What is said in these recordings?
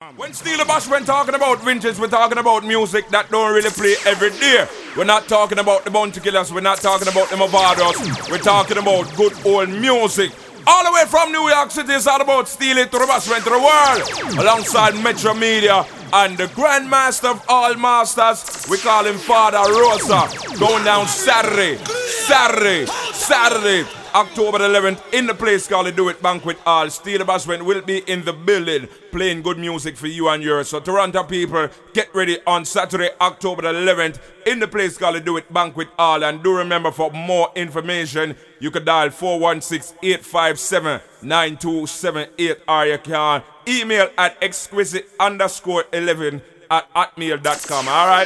When Steely Bashment talking about vintage, we're talking about music that don't really play every day. We're not talking about the Bounty Killers, we're not talking about the Mavados. We're talking about good old music. All the way from New York City, it's all about Steely to the Bashment to the world. Alongside Metro Media and the Grandmaster of all masters, we call him Father Rosa. Going down Saturday, October 11th, in the place called the Do It Banquet Hall. Steely Bashment will be in the building playing good music for you and yours. So Toronto people, get ready on Saturday, October 11th, in the place called the Do It Banquet Hall. And do remember, for more information, you can dial 416-857-9278, or you can email at exquisite_11@hotmail.com. Alright?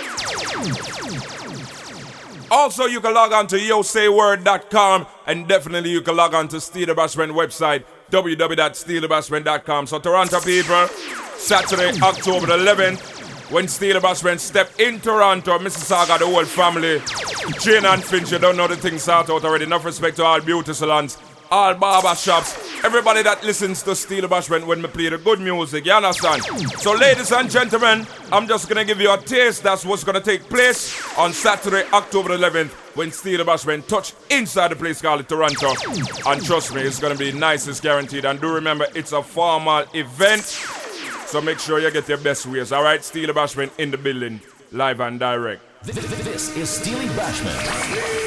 Also, you can log on to yosayword.com, and definitely you can log on to Steely Bashment website, www.steelybashment.com. So Toronto people, Saturday, October 11th, when Steely Bashment step in Toronto, Mississauga, the whole family, Jane and Finch, you don't know the things out already. Enough respect to all beauty salons, all barber shops, everybody that listens to Steely Bashment when we play the good music, you understand? So ladies and gentlemen, I'm just going to give you a taste. That's what's going to take place on Saturday, October 11th, when Steely Bashment touch inside the place called Toronto. And trust me, it's going to be nice, it's guaranteed. And do remember, it's a formal event, so make sure you get your best ways. Alright, Steely Bashment in the building, live and direct. This is Steely Bashment.